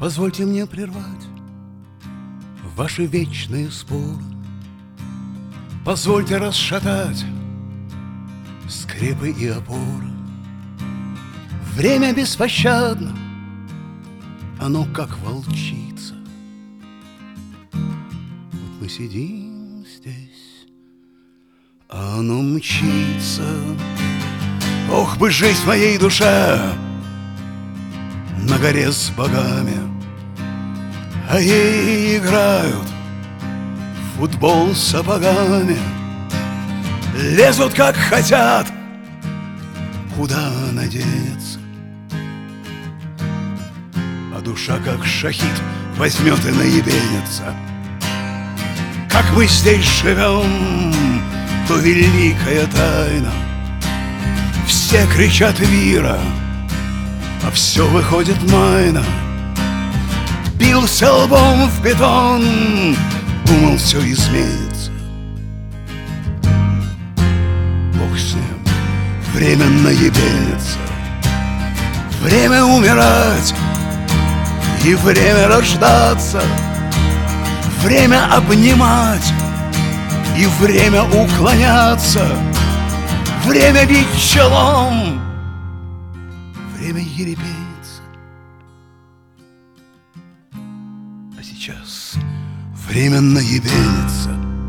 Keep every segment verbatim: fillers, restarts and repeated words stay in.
Позвольте мне прервать ваши вечные споры. Позвольте расшатать скрепы и опоры. Время беспощадно, оно как волчица. Вот мы сидим здесь, а оно мчится. Ох бы жизнь в моей душе на горе с богами, а ей играют в футбол сапогами. Лезут как хотят, куда надеяться, а душа как шахид возьмет и наебенится. Как мы здесь живем, то великая тайна. Все кричат вира, а все выходит майна. Бился лбом в бетон, думал, все изменится. Бог с ним, время наебенится. Время умирать и время рождаться. Время обнимать и время уклоняться. Время бить челом, время ерепениться. А сейчас время наебениться.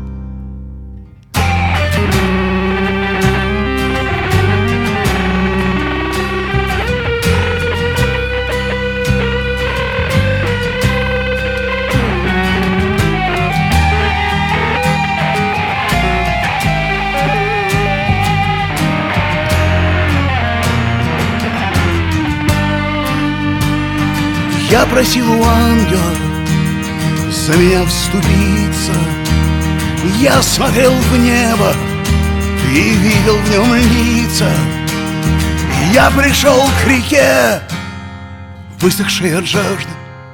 Я просил у ангела за меня вступиться. Я смотрел в небо и видел в нем лица. Я пришел к реке, высохшей от жажды.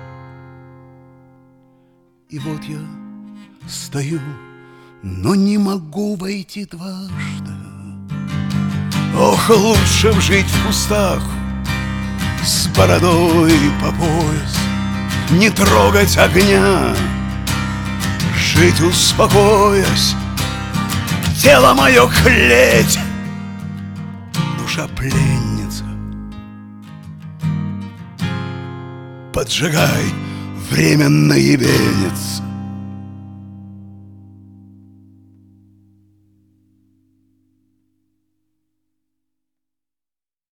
И вот я стою, но не могу войти дважды. Ох, лучше б жить в кустах с бородой по пояс, не трогать огня, жить успокоясь. Тело мое клеть, душа пленница. Поджигай, время наебенец.